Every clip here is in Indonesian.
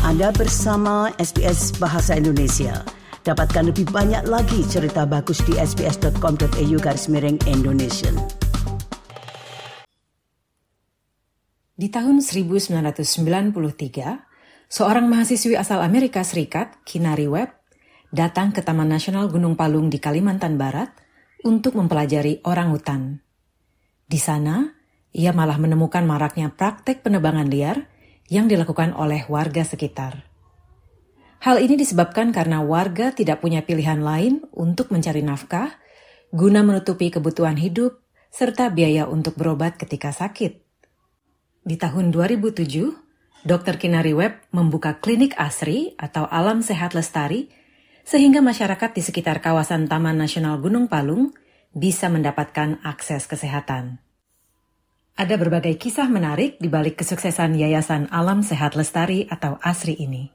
Anda bersama SBS Bahasa Indonesia. Dapatkan lebih banyak lagi cerita bagus di sbs.com.au/Indonesian. Di tahun 1993, seorang mahasiswi asal Amerika Serikat, Kinari Webb, datang ke Taman Nasional Gunung Palung di Kalimantan Barat untuk mempelajari orangutan. Di sana, ia malah menemukan maraknya praktek penebangan liar yang dilakukan oleh warga sekitar. Hal ini disebabkan karena warga tidak punya pilihan lain untuk mencari nafkah, guna menutupi kebutuhan hidup, serta biaya untuk berobat ketika sakit. Di tahun 2007, Dr. Kinari Webb membuka klinik ASRI atau Alam Sehat Lestari, sehingga masyarakat di sekitar kawasan Taman Nasional Gunung Palung bisa mendapatkan akses kesehatan. Ada berbagai kisah menarik di balik kesuksesan Yayasan Alam Sehat Lestari atau ASRI ini.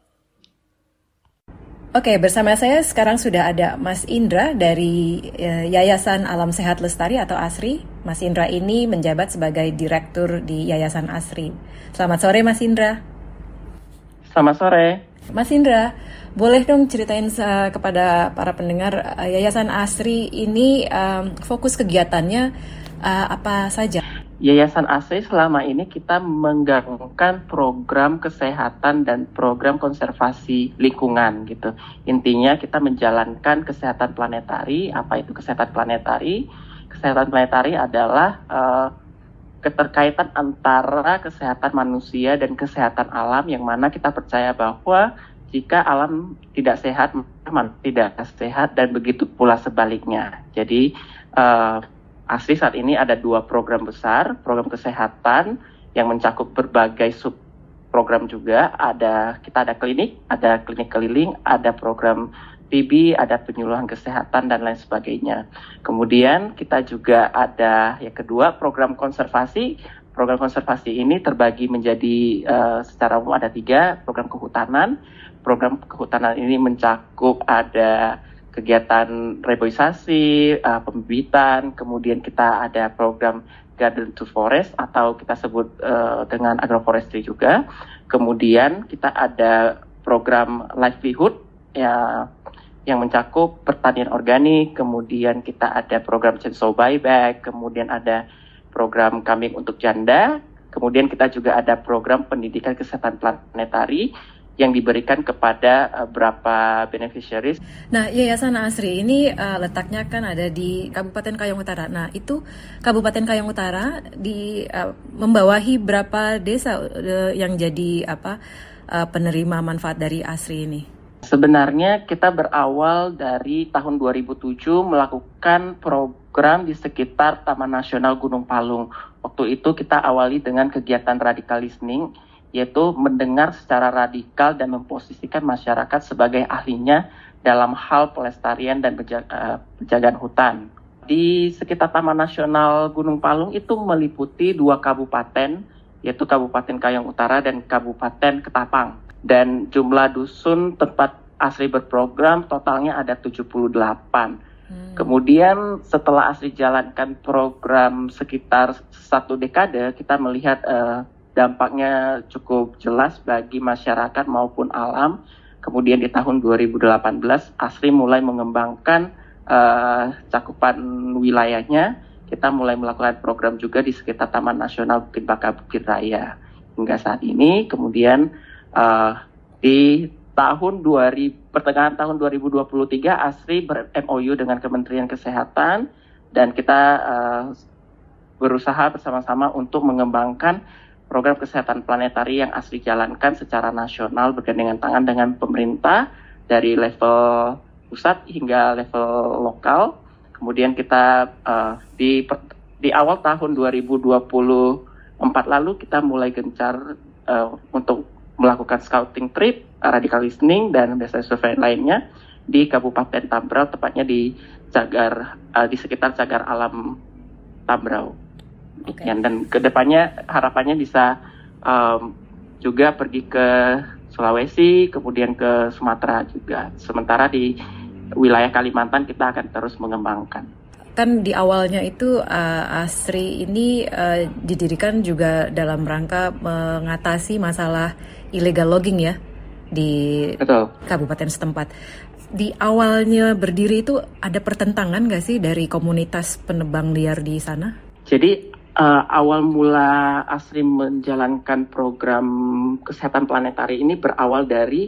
Oke, bersama saya sekarang sudah ada Mas Indra dari Yayasan Alam Sehat Lestari atau ASRI. Mas Indra ini menjabat sebagai direktur di Yayasan ASRI. Selamat sore, Mas Indra. Selamat sore. Mas Indra, boleh dong ceritain kepada para pendengar Yayasan ASRI ini fokus kegiatannya apa saja? Yayasan ASRI selama ini kita menggabungkan program kesehatan dan program konservasi lingkungan gitu. Intinya kita menjalankan kesehatan planetari. Apa itu kesehatan planetari? Kesehatan planetari adalah keterkaitan antara kesehatan manusia dan kesehatan alam, yang mana kita percaya bahwa jika alam tidak sehat, manusia tidak sehat, dan begitu pula sebaliknya. Jadi ASRI saat ini ada 2 program besar, program kesehatan yang mencakup berbagai sub program juga. Kita ada klinik keliling, ada program TB, ada penyuluhan kesehatan dan lain sebagainya. Kemudian kita juga ada yang kedua, program konservasi. Program konservasi ini terbagi menjadi secara umum ada 3, program kehutanan. Program kehutanan ini mencakup ada kegiatan reboisasi, pembibitan, kemudian kita ada program Garden to Forest atau kita sebut dengan agroforestry juga. Kemudian kita ada program livelihood yang mencakup pertanian organik, kemudian kita ada program chainsaw buyback, kemudian ada program kambing untuk janda, kemudian kita juga ada program pendidikan kesehatan planetari yang diberikan kepada beberapa beneficiaries. Nah, Yayasan ASRI ini letaknya kan ada di Kabupaten Kayong Utara. Nah, itu Kabupaten Kayong Utara membawahi berapa desa yang jadi penerima manfaat dari ASRI ini? Sebenarnya kita berawal dari tahun 2007 melakukan program di sekitar Taman Nasional Gunung Palung. Waktu itu kita awali dengan kegiatan radical listening, yaitu mendengar secara radikal dan memposisikan masyarakat sebagai ahlinya dalam hal pelestarian dan penjagaan hutan. Di sekitar Taman Nasional Gunung Palung itu meliputi 2 kabupaten, yaitu Kabupaten Kayong Utara dan Kabupaten Ketapang. Dan jumlah dusun tempat ASRI berprogram totalnya ada 78. Kemudian setelah ASRI jalankan program sekitar 1 dekade, kita melihat dampaknya cukup jelas bagi masyarakat maupun alam. Kemudian di tahun 2018, ASRI mulai mengembangkan cakupan wilayahnya. Kita mulai melakukan program juga di sekitar Taman Nasional Bukit Baka Bukit Raya. Hingga saat ini, kemudian di pertengahan tahun 2023, ASRI ber-MOU dengan Kementerian Kesehatan, dan kita berusaha bersama-sama untuk mengembangkan program kesehatan planetari yang ASRI jalankan secara nasional bergandengan tangan dengan pemerintah dari level pusat hingga level lokal. Kemudian kita di awal tahun 2024 lalu kita mulai gencar untuk melakukan scouting trip, radical listening, dan desa survei lainnya di Kabupaten Tambrau, tepatnya di sekitar Cagar Alam Tambrau. Okay. Dan kedepannya harapannya bisa juga pergi ke Sulawesi, kemudian ke Sumatera juga. Sementara di wilayah Kalimantan kita akan terus mengembangkan. Kan di awalnya itu ASRI ini didirikan juga dalam rangka mengatasi masalah illegal logging ya di kabupaten setempat. Di awalnya berdiri itu ada pertentangan nggak sih dari komunitas penebang liar di sana? Jadi awal mula ASRI menjalankan program kesehatan planetari ini berawal dari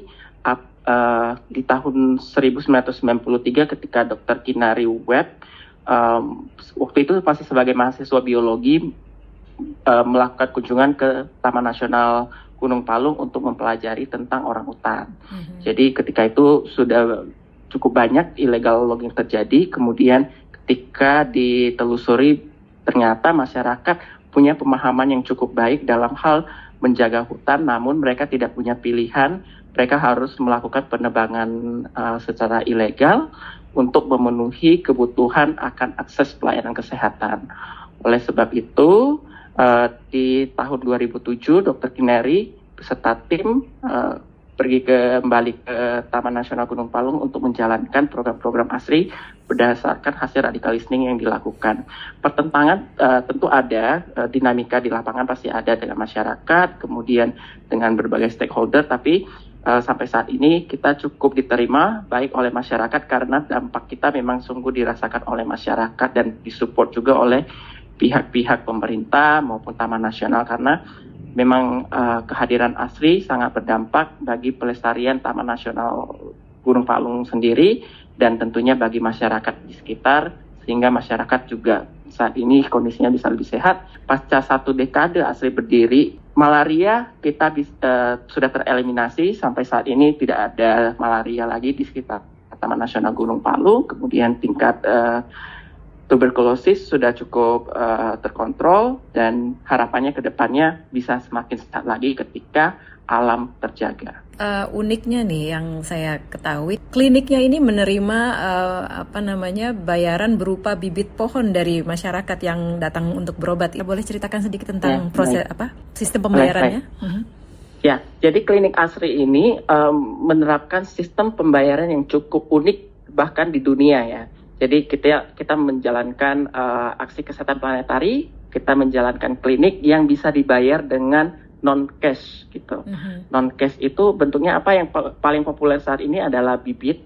di tahun 1993 ketika Dr. Kinari Webb waktu itu masih sebagai mahasiswa biologi melakukan kunjungan ke Taman Nasional Gunung Palung untuk mempelajari tentang orangutan. Jadi ketika itu sudah cukup banyak illegal logging terjadi, kemudian ketika ditelusuri ternyata masyarakat punya pemahaman yang cukup baik dalam hal menjaga hutan, namun mereka tidak punya pilihan, mereka harus melakukan penebangan secara ilegal untuk memenuhi kebutuhan akan akses pelayanan kesehatan. Oleh sebab itu, di tahun 2007, Dr. Kinari beserta tim pergi kembali ke Taman Nasional Gunung Palung untuk menjalankan program-program ASRI berdasarkan hasil radikal listening yang dilakukan. Pertentangan tentu ada, dinamika di lapangan pasti ada dengan masyarakat, kemudian dengan berbagai stakeholder, tapi sampai saat ini kita cukup diterima baik oleh masyarakat karena dampak kita memang sungguh dirasakan oleh masyarakat dan disupport juga oleh pihak-pihak pemerintah maupun Taman Nasional karena memang kehadiran ASRI sangat berdampak bagi pelestarian Taman Nasional Gunung Palung sendiri dan tentunya bagi masyarakat di sekitar sehingga masyarakat juga saat ini kondisinya bisa lebih sehat. Pasca 1 dekade ASRI berdiri, malaria kita sudah tereliminasi sampai saat ini tidak ada malaria lagi di sekitar Taman Nasional Gunung Palung. Kemudian tingkat tuberkulosis sudah cukup terkontrol dan harapannya ke depannya bisa semakin sehat lagi ketika alam terjaga. Uniknya nih yang saya ketahui, kliniknya ini menerima bayaran berupa bibit pohon dari masyarakat yang datang untuk berobat. Boleh ceritakan sedikit tentang sistem pembayarannya? Ya, jadi klinik ASRI ini menerapkan sistem pembayaran yang cukup unik bahkan di dunia ya. Jadi kita menjalankan aksi kesehatan planetari, kita menjalankan klinik yang bisa dibayar dengan non-cash gitu. Non-cash itu bentuknya apa yang paling populer saat ini adalah bibit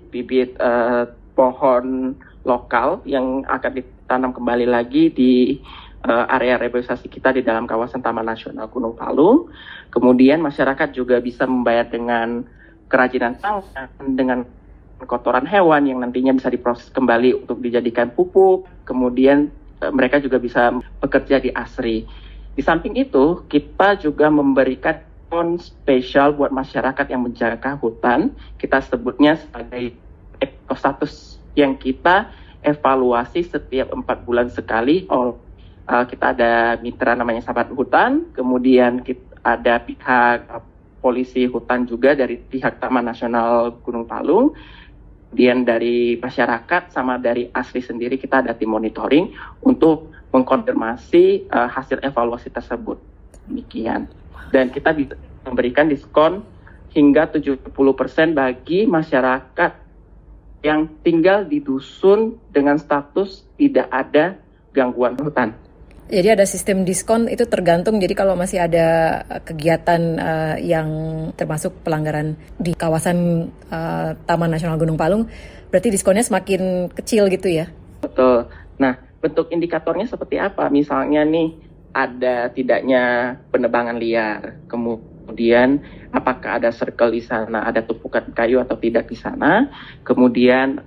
pohon lokal yang akan ditanam kembali lagi di area reboisasi kita di dalam kawasan Taman Nasional Gunung Palung. Kemudian masyarakat juga bisa membayar dengan kerajinan tangan, dengan kotoran hewan yang nantinya bisa diproses kembali untuk dijadikan pupuk. Kemudian mereka juga bisa bekerja di ASRI. Di samping itu, kita juga memberikan diskon spesial buat masyarakat yang menjaga hutan. Kita sebutnya sebagai ekostatus yang kita evaluasi setiap 4 bulan sekali. Kita ada mitra namanya Sahabat Hutan, kemudian ada pihak polisi hutan juga dari pihak Taman Nasional Gunung Palung. Kemudian dari masyarakat sama dari ASRI sendiri kita ada tim monitoring untuk mengkonfirmasi hasil evaluasi tersebut. Demikian. Dan kita bisa memberikan diskon hingga 70% bagi masyarakat yang tinggal di dusun dengan status tidak ada gangguan hutan. Jadi ada sistem diskon itu tergantung, jadi kalau masih ada kegiatan yang termasuk pelanggaran di kawasan Taman Nasional Gunung Palung, berarti diskonnya semakin kecil gitu ya? Betul. Nah, bentuk indikatornya seperti apa? Misalnya nih, ada tidaknya penebangan liar, kemudian apakah ada circle di sana, ada tumpukan kayu atau tidak di sana, kemudian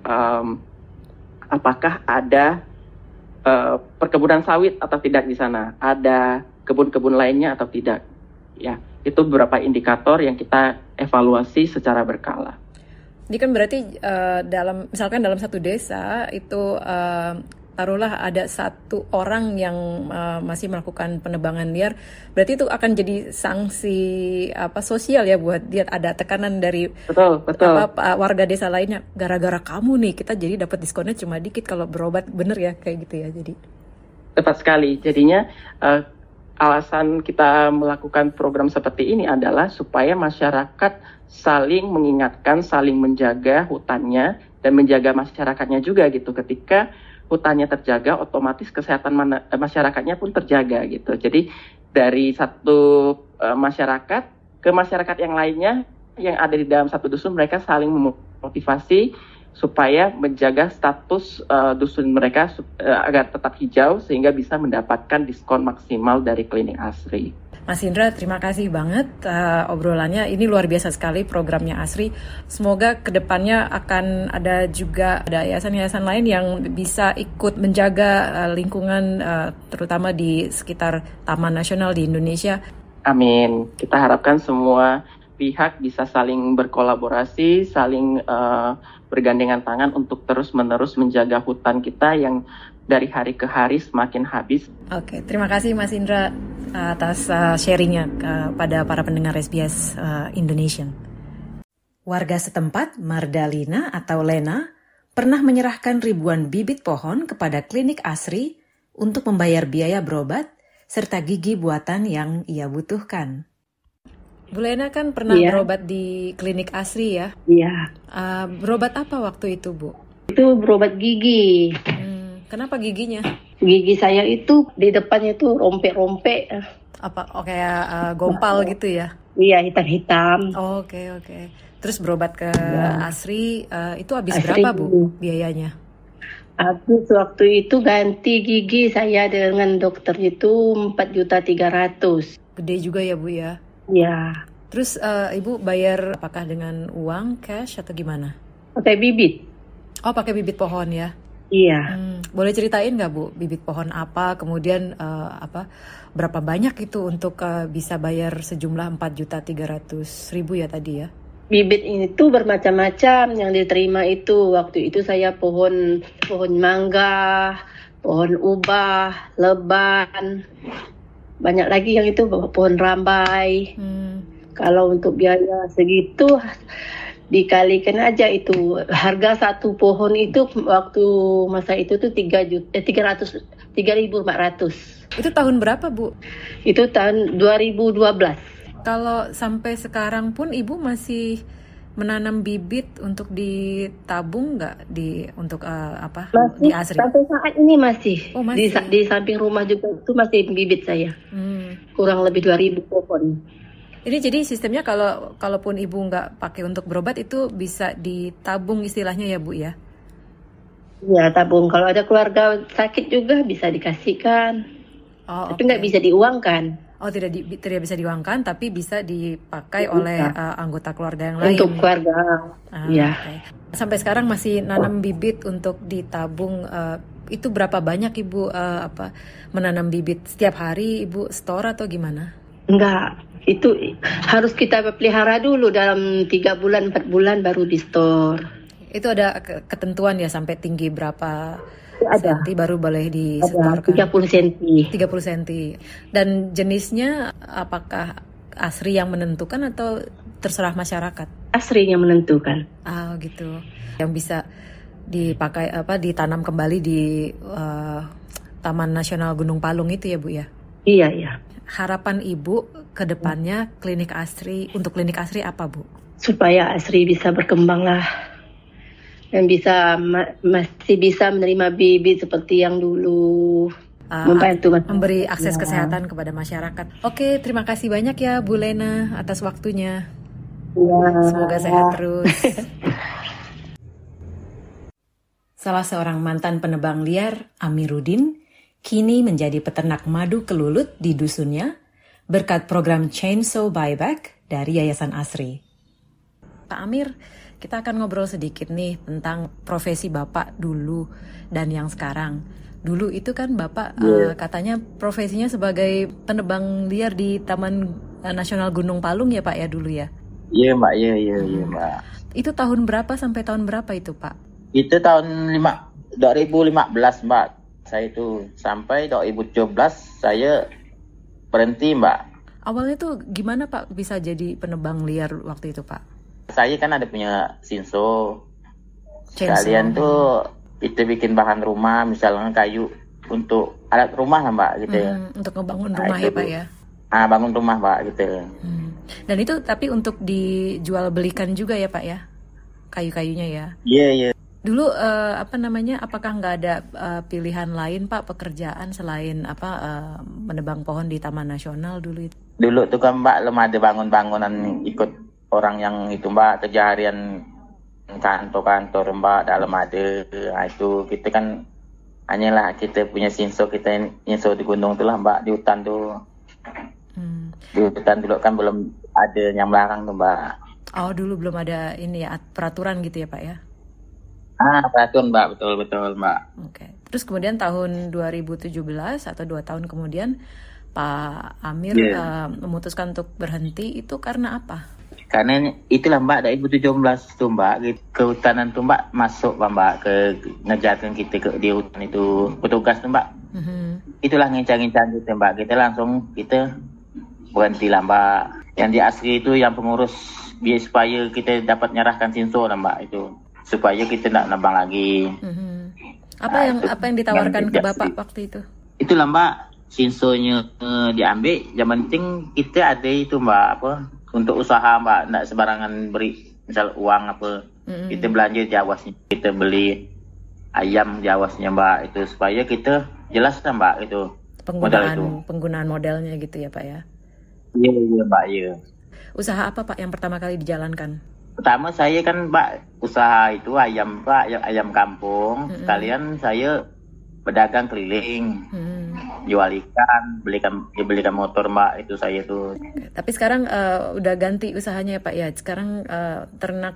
apakah ada perkebunan sawit atau tidak di sana, ada kebun-kebun lainnya atau tidak, ya itu beberapa indikator yang kita evaluasi secara berkala. Ini kan berarti misalkan dalam satu desa itu taruhlah ada 1 orang yang masih melakukan penebangan liar, berarti itu akan jadi sanksi sosial ya buat dia, ada tekanan dari warga desa lainnya, gara-gara kamu nih kita jadi dapat diskonnya cuma dikit kalau berobat, bener ya kayak gitu ya? Jadi tepat sekali. Jadinya alasan kita melakukan program seperti ini adalah supaya masyarakat saling mengingatkan, saling menjaga hutannya dan menjaga masyarakatnya juga gitu. Ketika hutannya terjaga, otomatis kesehatan masyarakatnya pun terjaga gitu. Jadi dari satu masyarakat ke masyarakat yang lainnya yang ada di dalam satu dusun mereka saling memotivasi supaya menjaga status dusun mereka agar tetap hijau sehingga bisa mendapatkan diskon maksimal dari klinik ASRI. Mas Indra, terima kasih banget obrolannya. Ini luar biasa sekali programnya ASRI. Semoga kedepannya akan ada juga yayasan-yayasan lain yang bisa ikut menjaga lingkungan terutama di sekitar Taman Nasional di Indonesia. Amin. Kita harapkan semua pihak bisa saling berkolaborasi, saling bergandengan tangan untuk terus-menerus menjaga hutan kita yang dari hari ke hari semakin habis. Oke, terima kasih Mas Indra atas sharingnya kepada para pendengar SBS Indonesia. Warga setempat, Mardalina atau Lena, pernah menyerahkan ribuan bibit pohon kepada klinik ASRI untuk membayar biaya berobat serta gigi buatan yang ia butuhkan. Bu Lena kan pernah berobat di klinik ASRI ya? Iya. Berobat apa waktu itu, Bu? Itu berobat gigi. Kenapa giginya? Gigi saya itu di depannya itu rompek-rompek. Apa? Kayak gompal gitu ya? Iya, hitam-hitam. Oke. Terus berobat ke ASRI, itu habis berapa, Bu, biayanya? Habis waktu itu ganti gigi saya dengan dokter itu 4.300.000. Gede juga ya, Bu ya? Iya. Terus Ibu bayar apakah dengan uang, cash atau gimana? Pakai bibit. Oh, pakai bibit pohon ya? Iya. Boleh ceritain nggak, Bu, bibit pohon apa, kemudian berapa banyak itu untuk bisa bayar sejumlah 4.300.000 ya tadi ya? Bibit itu bermacam-macam yang diterima itu. Waktu itu saya pohon mangga, pohon ubah, leban, banyak lagi yang itu pohon rambai. Kalau untuk biaya segitu dikalikan aja itu harga satu pohon itu waktu masa itu tuh 3.400. Itu tahun berapa, Bu? Itu tahun 2012. Kalau sampai sekarang pun Ibu masih menanam bibit untuk ditabung nggak untuk masih, di ASRI? Sampai saat ini masih. Oh, masih. Di samping rumah juga itu masih bibit saya. Kurang lebih 2.000 pohon. Ini jadi sistemnya kalaupun Ibu nggak pakai untuk berobat itu bisa ditabung istilahnya ya, Bu ya? Ya, tabung. Kalau ada keluarga sakit juga bisa dikasihkan. Tapi nggak bisa diuangkan. Oh, tidak bisa diuangkan, tapi bisa dipakai oleh anggota keluarga yang lain. Untuk keluarga, ya. Okay. Sampai sekarang masih nanam bibit untuk ditabung. Itu berapa banyak Ibu menanam bibit? Setiap hari Ibu store atau gimana? Enggak, itu harus kita pelihara dulu dalam 3 bulan, 4 bulan baru di store. Itu ada ketentuan ya sampai tinggi berapa? Ada. Senti baru boleh disetorkan. 30 cm. 30 cm. Dan jenisnya apakah ASRI yang menentukan atau terserah masyarakat? ASRI yang menentukan. Gitu. Yang bisa dipakai ditanam kembali di Taman Nasional Gunung Palung itu ya, Bu ya? Iya. Harapan Ibu ke depannya untuk klinik ASRI apa, Bu? Supaya ASRI bisa berkembang lah. Dan masih bisa menerima bibit seperti yang dulu, membantu memberi akses kesehatan kepada masyarakat. Oke, terima kasih banyak ya Bu Lena atas waktunya. Ya. Semoga sehat terus. Salah seorang mantan penebang liar, Amiruddin, kini menjadi peternak madu kelulut di dusunnya berkat program Chainsaw Buyback dari Yayasan ASRI. Pak Amir, kita akan ngobrol sedikit nih tentang profesi Bapak dulu dan yang sekarang. Dulu itu kan Bapak katanya profesinya sebagai penebang liar di Taman Nasional Gunung Palung ya Pak ya dulu ya? Iya Mbak, iya Mbak. Itu tahun berapa sampai tahun berapa itu Pak? Itu tahun 2015 Mbak. Saya itu sampai 2017 saya berhenti Mbak. Awalnya tuh gimana Pak bisa jadi penebang liar waktu itu Pak? Saya kan ada punya Chainsaw. Sekalian tuh itu bikin bahan rumah, misalnya kayu untuk alat rumah lah Mbak gitu ya. Untuk ngebangun rumah ya Pak ya? Bangun rumah Mbak gitu. Dan itu tapi untuk dijual belikan juga ya Pak ya? Kayu-kayunya ya? Iya. Dulu apakah nggak ada pilihan lain Pak pekerjaan selain menebang pohon di Taman Nasional dulu itu? Dulu tuh kan Mbak belum ada bangunan ikut orang yang itu Mbak kerja harian kantor-kantor Mbak dalam ada. Nah, itu kita kan hanyalah kita punya sinso, kita sinso di gunung tu lah Mbak, di hutan tu. Di hutan dulu kan belum ada yang melarang tuh Mbak. Oh, dulu belum ada ini ya, peraturan gitu ya Pak ya? Peraturan Mbak, betul Mbak. Oke. Terus kemudian tahun 2017 atau 2 tahun kemudian Pak Amir memutuskan untuk berhenti, itu karena apa? Karena itulah Mbak, 2017 tuh Mbak, kehutanan tuh Mbak masuk Mbak ke ngejakan kita di hutan itu, petugas tuh Mbak. Itulah ngincang-ngincang gitu Mbak, kita langsung berhenti lah Mbak. Yang di asli itu yang pengurus biar supaya kita dapat nyerahkan sinso lah Mbak, itu supaya kita tidak nambang lagi. Apa yang ditawarkan ke Bapak waktu itu? Itulah Mbak, sinsonya diambil, yang penting kita ada itu Mbak, untuk usaha Mbak, tidak sembarangan beri misal uang apa. Kita belanja jawasnya, kita beli ayam jawasnya Mbak, itu supaya kita jelas lah Mbak itu penggunaan modelnya gitu ya Pak ya. Iya Mbak, iya. Usaha apa Pak yang pertama kali dijalankan? Pertama saya kan Mbak usaha itu ayam Pak, ayam kampung. Sekalian saya pedagang keliling, jual ikan, belikan motor Mbak, itu saya tuh. Tapi sekarang udah ganti usahanya ya Pak ya. Sekarang ternak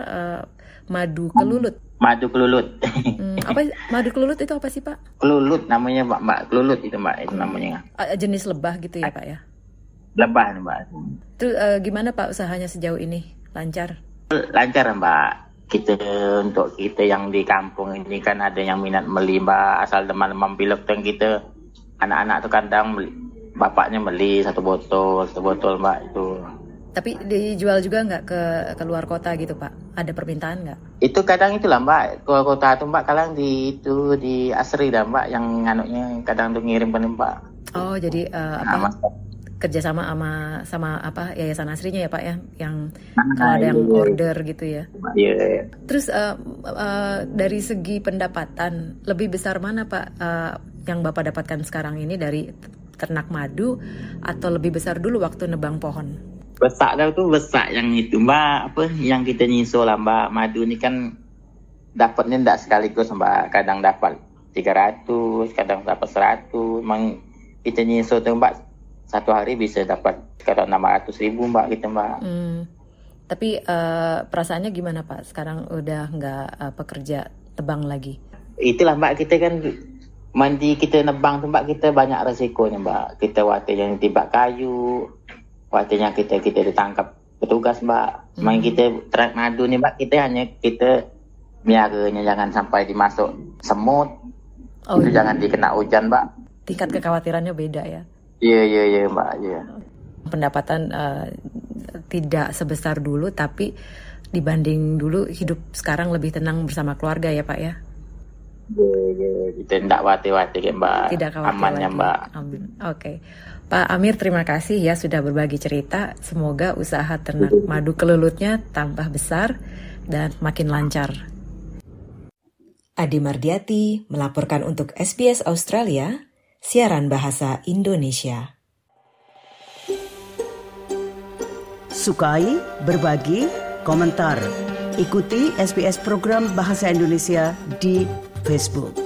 madu kelulut. Madu kelulut. Madu kelulut itu apa sih Pak? Kelulut namanya Mbak, kelulut itu Mbak, itu namanya. Jenis lebah gitu ya Pak ya? Lebah Mbak. Terus gimana Pak usahanya sejauh ini? Lancar? Lancar Mbak. Untuk kita yang di kampung ini kan ada yang minat beli Mbak, asal teman-teman pilek dan kita anak-anak tuh kadang bapaknya beli satu botol Mbak itu. Tapi dijual juga nggak ke luar kota gitu Pak? Ada permintaan nggak? Itu kadang itulah Mbak, keluar kota tuh Mbak, kadang di Asri dah Mbak, yang anaknya kadang tuh ngirim ke Mbak. Oh jadi kerjasama sama Yayasan Asrinya ya Pak ya, yang kalau ada yang order gitu ya. Iya. Terus dari segi pendapatan lebih besar mana Pak yang Bapak dapatkan sekarang ini dari ternak madu, atau lebih besar dulu waktu nebang pohon? Besar yang itu Mbak, yang kita nyisol lah Mbak. Madu ini kan dapatnya tidak sekaligus Mbak, kadang dapat 300, kadang dapat 100. Memang kita nyisol tuh Mbak, satu hari bisa dapat sekitar 600.000 Mbak gitu Mbak. Tapi perasaannya gimana Pak? Sekarang udah nggak pekerja tebang lagi? Itulah Mbak, kita kan mandi kita nebang tuh Mbak, kita banyak resikonya Mbak. Kita waktunya tibak kayu, waktunya kita ditangkap petugas Mbak. Main kita ternak madu nih Mbak, kita miaranya jangan sampai dimasuk semut. Itu jangan dikena hujan Mbak. Tingkat kekhawatirannya beda ya? Iya Mbak, iya. Pendapatan tidak sebesar dulu, tapi dibanding dulu hidup sekarang lebih tenang bersama keluarga ya Pak ya? Iya, kita tidak khawatir ya Mbak. Tidak khawatir amannya lagi. Mbak. Amin. Oke. Pak Amir, terima kasih ya sudah berbagi cerita. Semoga usaha ternak madu kelulutnya tambah besar dan makin lancar. Adi Mardiati melaporkan untuk SBS Australia, siaran bahasa Indonesia. Sukai, berbagi, komentar. Ikuti SBS program Bahasa Indonesia di Facebook.